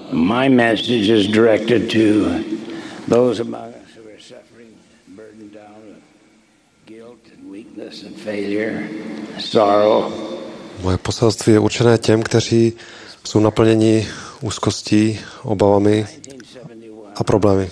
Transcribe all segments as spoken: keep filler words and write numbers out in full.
My message is directed to those among us who are suffering, burdened down with guilt and weakness and failure, sorrow. Moje poselství je určené těm, kteří jsou naplněni úzkostí, obavami a problémy.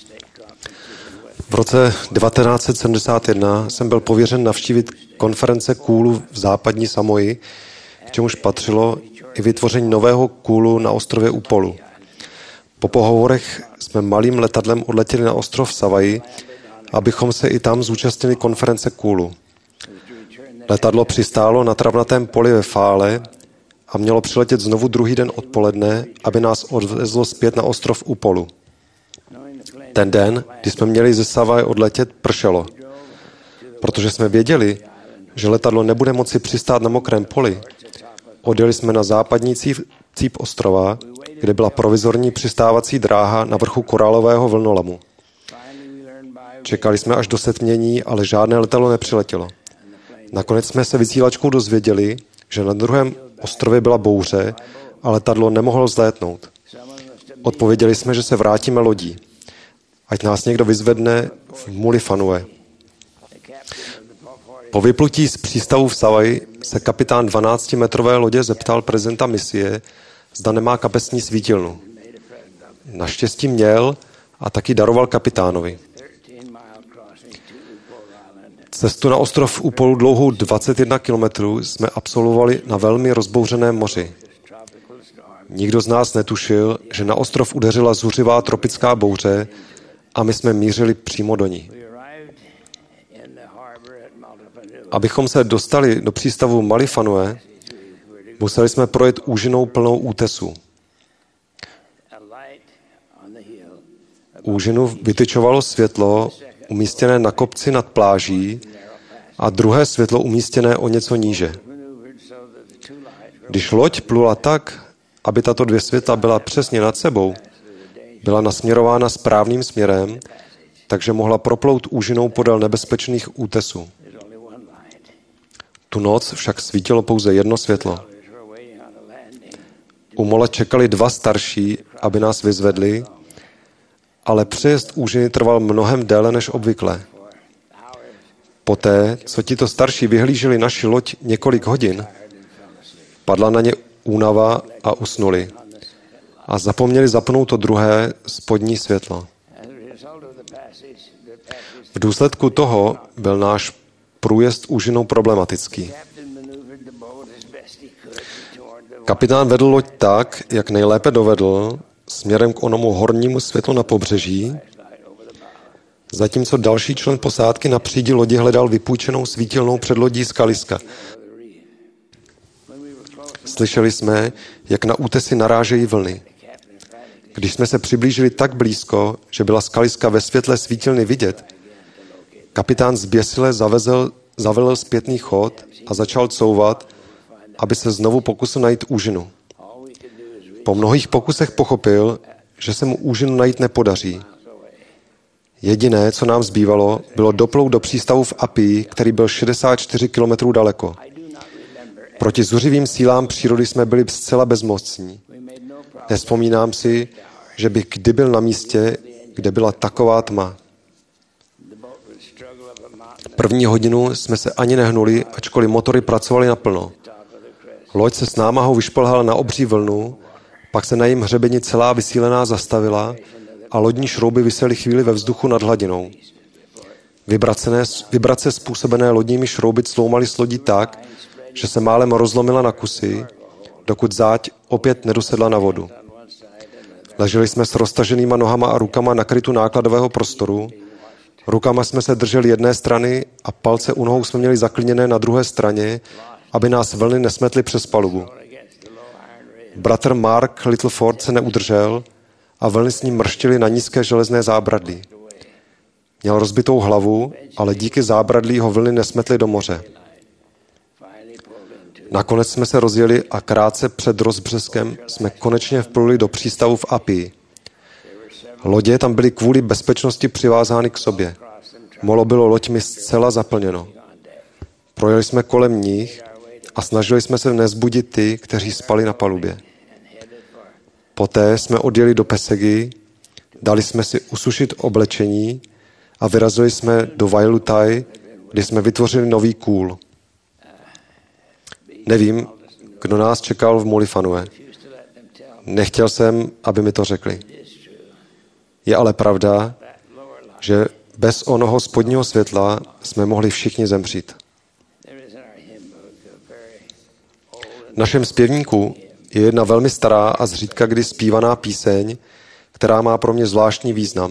V roce devatenáct set sedmdesát jedna jsem byl pověřen navštívit konference kůlu v západní Samoji, k čemuž patřilo i vytvoření nového kůlu na ostrově Upolu. Po pohovorech jsme malým letadlem odletěli na ostrov Savaji, abychom se i tam zúčastnili konference kůlu. Letadlo přistálo na travnatém poli ve Fále a mělo přiletět znovu druhý den odpoledne, aby nás odvezlo zpět na ostrov Upolu. Ten den, kdy jsme měli ze Savaje odletět, pršelo. Protože jsme věděli, že letadlo nebude moci přistát na mokrém poli, odjeli jsme na západní cíp ostrova, kde byla provizorní přistávací dráha na vrchu korálového vlnolamu. Čekali jsme až do setmění, ale žádné letadlo nepřiletělo. Nakonec jsme se vysílačkou dozvěděli, že na druhém ostrově byla bouře a letadlo nemohlo vzlétnout. Odpověděli jsme, že se vrátíme lodí. Ať nás někdo vyzvedne v Mulifanue. Po vyplutí z přístavu v Savaji se kapitán dvanáctimetrové lodě zeptal prezidenta misie, zda nemá kapesní svítilnu. Naštěstí měl a taky daroval kapitánovi. Cestu na ostrov Upolu dlouhou dvacet jedna kilometrů jsme absolvovali na velmi rozbouřeném moři. Nikdo z nás netušil, že na ostrov udeřila zuřivá tropická bouře a my jsme mířili přímo do ní. Abychom se dostali do přístavu Mulifanue, museli jsme projet úžinou plnou útesů. Úžinu vytyčovalo světlo umístěné na kopci nad pláží a druhé světlo umístěné o něco níže. Když loď plula tak, aby tato dvě světla byla přesně nad sebou, byla nasměrována správným směrem, takže mohla proplout úžinou podél nebezpečných útesů. Tu noc však svítilo pouze jedno světlo. U mole čekali dva starší, aby nás vyzvedli, ale přejezd úžiny trval mnohem déle než obvykle. Poté, co tito starší vyhlíželi naši loď několik hodin, padla na ně únava a usnuli. A zapomněli zapnout to druhé spodní světlo. V důsledku toho byl náš průjezd úžinou problematický. Kapitán vedl loď tak, jak nejlépe dovedl, směrem k onomu hornímu světlu na pobřeží, zatímco další člen posádky na přídi lodi hledal vypůjčenou svítilnou před lodí skaliska. Slyšeli jsme, jak na útesy narážejí vlny. Když jsme se přiblížili tak blízko, že byla skaliska ve světle svítilny vidět, kapitán zběsile zavezl, zavelel zpětný chod a začal couvat, aby se znovu pokusil najít úžinu. Po mnohých pokusech pochopil, že se mu úžinu najít nepodaří. Jediné, co nám zbývalo, bylo doplout do přístavu v Apii, který byl šedesát čtyři kilometrů daleko. Proti zuřivým sílám přírody jsme byli zcela bezmocní. Nevzpomínám si, že bych kdy byl na místě, kde byla taková tma. První hodinu jsme se ani nehnuli, ačkoliv motory pracovaly naplno. Loď se s námahou vyšplhala na obří vlnu, pak se na jejím hřebeni celá vysílená zastavila a lodní šrouby visely chvíli ve vzduchu nad hladinou. Vibrace způsobené lodními šrouby cloumaly s lodí tak, že se málem rozlomila na kusy, dokud záď opět nedosedla na vodu. Leželi jsme s roztaženýma nohama a rukama na krytu nákladového prostoru, rukama jsme se drželi jedné strany a palce u nohou jsme měli zaklíněné na druhé straně, aby nás vlny nesmetly přes palubu. Bratr Mark Littleford se neudržel a vlny s ním mrštily na nízké železné zábradlí. Měl rozbitou hlavu, ale díky zábradlí ho vlny nesmetly do moře. Nakonec jsme se rozjeli a krátce před rozbřeskem jsme konečně vpluli do přístavu v Apii. Lodě tam byly kvůli bezpečnosti přivázány k sobě. Molo bylo loďmi zcela zaplněno. Projeli jsme kolem nich a snažili jsme se nezbudit ty, kteří spali na palubě. Poté jsme odjeli do Pesegy, dali jsme si usušit oblečení a vyrazili jsme do Vailutai, kde jsme vytvořili nový kůl. Nevím, kdo nás čekal v Mulifanue. Nechtěl jsem, aby mi to řekli. Je ale pravda, že bez onoho spodního světla jsme mohli všichni zemřít. V našem zpěvníku je jedna velmi stará a zřídka kdy zpívaná píseň, která má pro mě zvláštní význam.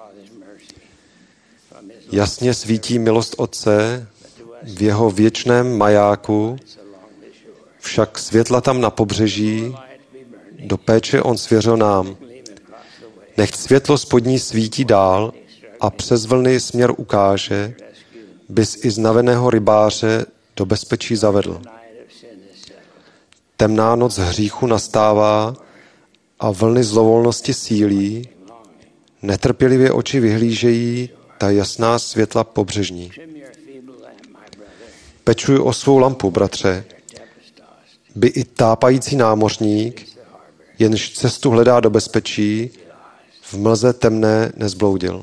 Jasně svítí milost Otce v jeho věčném majáku, však světla tam na pobřeží, do péče on svěřil nám. Nechť světlo spodní svítí dál a přes vlny směr ukáže, bys i znaveného rybáře do bezpečí zavedl. Temná noc hříchu nastává a vlny zlovolnosti sílí, netrpělivě oči vyhlížejí ta jasná světla pobřežní. Pečuj o svou lampu, bratře, by i tápající námořník, jenž cestu hledá do bezpečí, v mlze temné nezbloudil.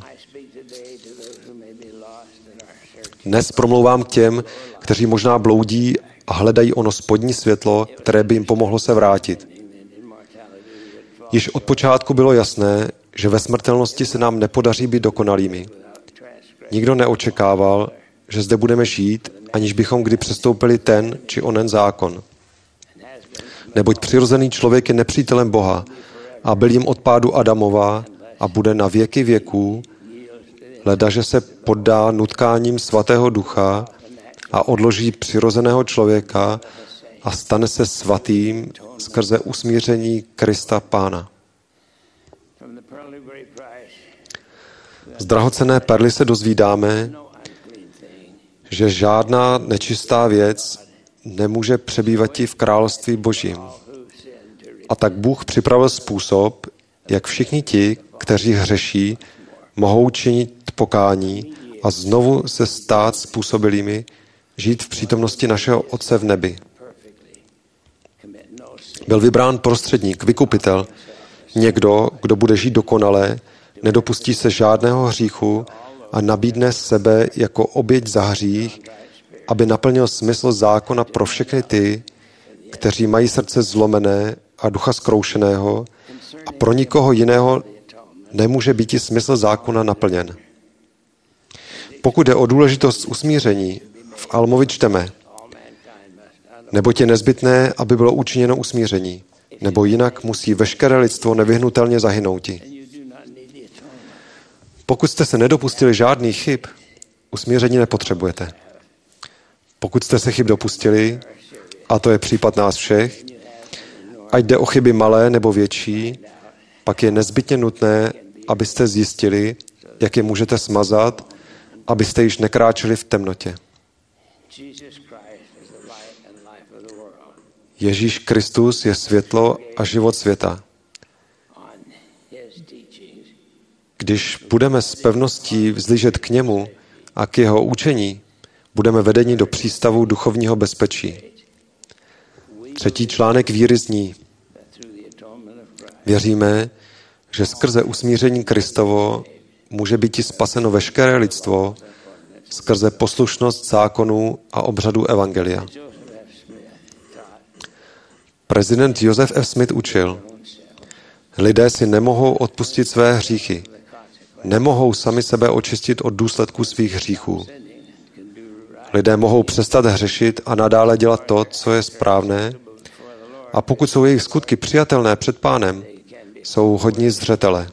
Dnes promlouvám k těm, kteří možná bloudí a hledají ono spodní světlo, které by jim pomohlo se vrátit. Již od počátku bylo jasné, že ve smrtelnosti se nám nepodaří být dokonalými. Nikdo neočekával, že zde budeme žít, aniž bychom kdy přestoupili ten či onen zákon. Neboť přirozený člověk je nepřítelem Boha a byl jim od pádu Adamova a bude na věky věků, ledaže se poddá nutkáním svatého ducha a odloží přirozeného člověka a stane se svatým skrze usmíření Krista Pána. Z drahocenné perly se dozvídáme, že žádná nečistá věc nemůže přebývat v království Božím. A tak Bůh připravil způsob, jak všichni ti, kteří hřeší, mohou činit pokání a znovu se stát způsobilými žít v přítomnosti našeho Otce v nebi. Byl vybrán prostředník, vykupitel, někdo, kdo bude žít dokonale, nedopustí se žádného hříchu a nabídne sebe jako oběť za hřích, aby naplnil smysl zákona pro všechny ty, kteří mají srdce zlomené a ducha zkroušeného a pro nikoho jiného nemůže být i smysl zákona naplněn. Pokud jde o důležitost usmíření, v Almovi čteme, neboť je nezbytné, aby bylo učiněno usmíření, nebo jinak musí veškeré lidstvo nevyhnutelně zahynouti. Pokud jste se nedopustili žádných chyb, usmíření nepotřebujete. Pokud jste se chyb dopustili, a to je případ nás všech, ať jde o chyby malé nebo větší, pak je nezbytně nutné, abyste zjistili, jak je můžete smazat, abyste již nekráčeli v temnotě. Ježíš Kristus je světlo a život světa. Když budeme s pevností vzlížet k němu a k jeho učení, budeme vedeni do přístavu duchovního bezpečí. Třetí článek víry zní: věříme, že skrze usmíření Kristovo může být i spaseno veškeré lidstvo skrze poslušnost zákonů a obřadu evangelia. Prezident Joseph F. Smith učil, lidé si nemohou odpustit své hříchy, nemohou sami sebe očistit od důsledků svých hříchů. Lidé mohou přestat hřešit a nadále dělat to, co je správné, a pokud jsou jejich skutky přijatelné před Pánem, jsou hodní zřetele.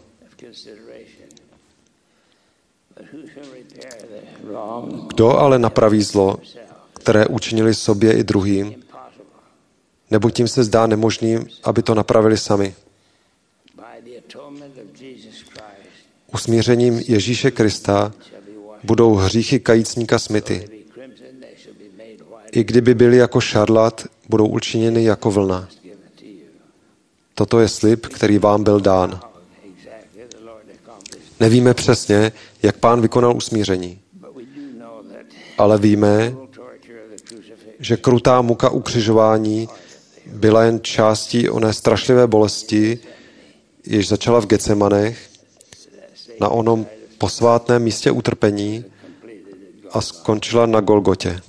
Kdo ale napraví zlo, které učinili sobě i druhým, nebo tím se zdá nemožným, aby to napravili sami? Usmířením Ježíše Krista budou hříchy kajícníka smyty. I kdyby byly jako šarlat, budou učiněny jako vlna. Toto je slib, který vám byl dán. Nevíme přesně, jak Pán vykonal usmíření. Ale víme, že krutá muka ukřižování byla jen částí oné strašlivé bolesti, jež začala v Getsemanech, na onom posvátném místě utrpení a skončila na Golgotě.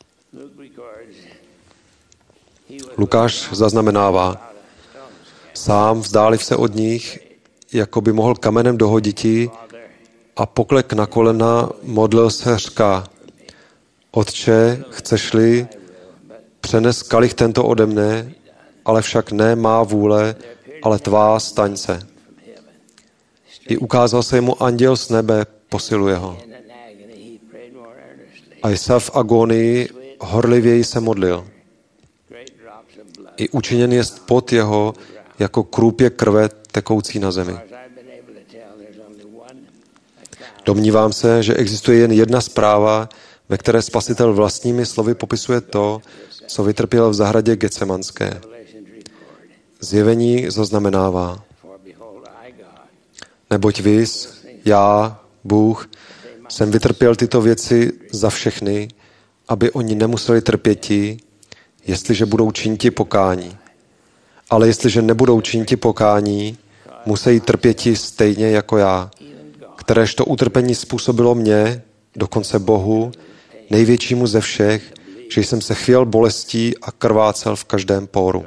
Lukáš zaznamenává, sám vzdáliv se od nich, jako by mohl kamenem dohoditi, a poklek na kolena, modlil se, říká: Otče, chceš-li, přenes kalich tento ode mne, ale však ne má vůle, ale tvá staň se. I ukázal se mu anděl z nebe, posiluje ho. A Isa v agonii horlivěji se modlil. I učiněn jest pot jeho, jako krůpě krve tekoucí na zemi. Domnívám se, že existuje jen jedna zpráva, ve které Spasitel vlastními slovy popisuje to, co vytrpěl v zahradě Getsemanské. Zjevení zaznamenává: Neboť vys, já, Bůh, jsem vytrpěl tyto věci za všechny, aby oni nemuseli trpěti, jestliže budou činiti pokání. Ale jestliže nebudou činiti pokání, musí trpěti stejně jako já, kteréž to utrpení způsobilo mně, dokonce Bohu, největšímu ze všech, že jsem se chvěl bolestí a krvácel v každém póru.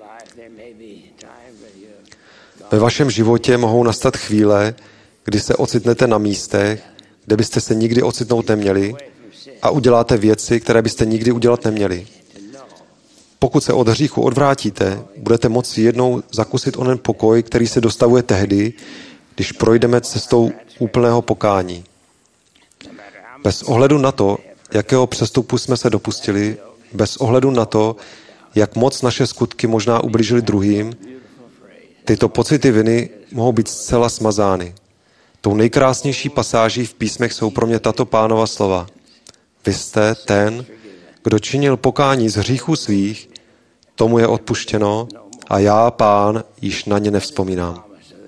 Ve vašem životě mohou nastat chvíle, kdy se ocitnete na místech, kde byste se nikdy ocitnout neměli, a uděláte věci, které byste nikdy udělat neměli. Pokud se od hříchu odvrátíte, budete moci jednou zakusit onen pokoj, který se dostavuje tehdy, když projdeme cestou úplného pokání. Bez ohledu na to, jakého přestupu jsme se dopustili, bez ohledu na to, jak moc naše skutky možná ublížily druhým, tyto pocity viny mohou být zcela smazány. Tou nejkrásnější pasáží v písmech jsou pro mě tato Pánova slova. Vy jste ten, kdo činil pokání z hříchů svých, tomu je odpuštěno a já, Pán, již na ně nevzpomínám.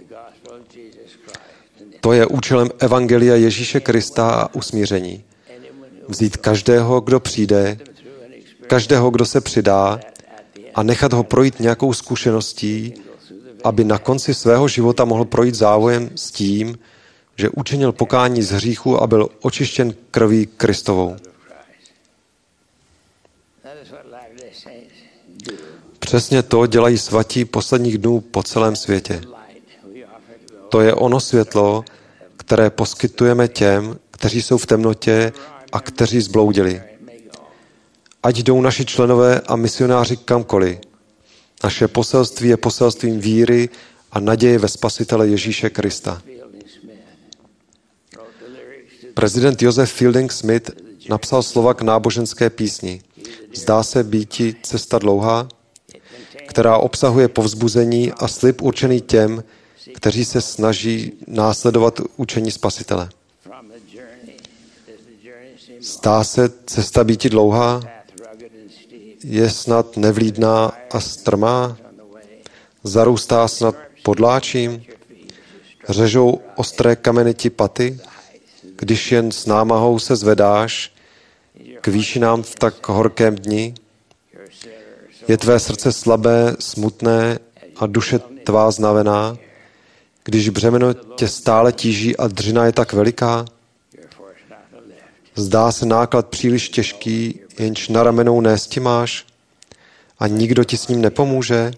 To je účelem evangelia Ježíše Krista a usmíření. Vzít každého, kdo přijde, každého, kdo se přidá, a nechat ho projít nějakou zkušeností, aby na konci svého života mohl projít závojem s tím, že učinil pokání z hříchu a byl očištěn krví Kristovou. Přesně to dělají svatí posledních dnů po celém světě. To je ono světlo, které poskytujeme těm, kteří jsou v temnotě a kteří zbloudili. Ať jdou naši členové a misionáři kamkoliv. Naše poselství je poselstvím víry a naděje ve Spasitele Ježíše Krista. Prezident Joseph Fielding Smith napsal slova k náboženské písni. Zdá se býti cesta dlouhá, která obsahuje povzbuzení a slib určený těm, kteří se snaží následovat učení Spasitele. Zdá se cesta býti dlouhá, je snad nevlídná a strmá, zarůstá snad podláčím, řežou ostré kameny ti paty, když jen s námahou se zvedáš k výšinám v tak horkém dni. Je tvé srdce slabé, smutné a duše tvá znavená, když břemeno tě stále tíží a dřina je tak veliká? Zdá se náklad příliš těžký, jenž na ramenou nésti máš a nikdo ti s ním nepomůže?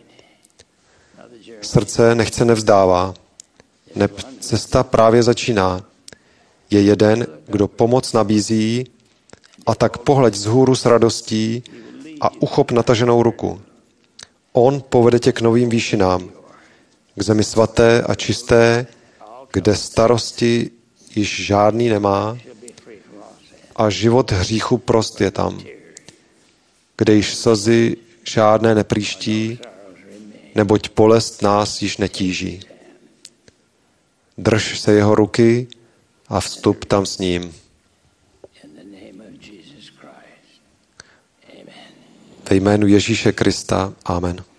Srdce nechce nevzdává. Neb cesta právě začíná. Je jeden, kdo pomoc nabízí, a tak pohleď vzhůru s radostí a uchop nataženou ruku. On povede tě k novým výšinám, k zemi svaté a čisté, kde starosti již žádný nemá a život hříchu prost je tam, kde již slzy žádné nepříští, neboť bolest nás již netíží. Drž se jeho ruky a vstup tam s ním. Ve jménu Ježíše Krista. Amen.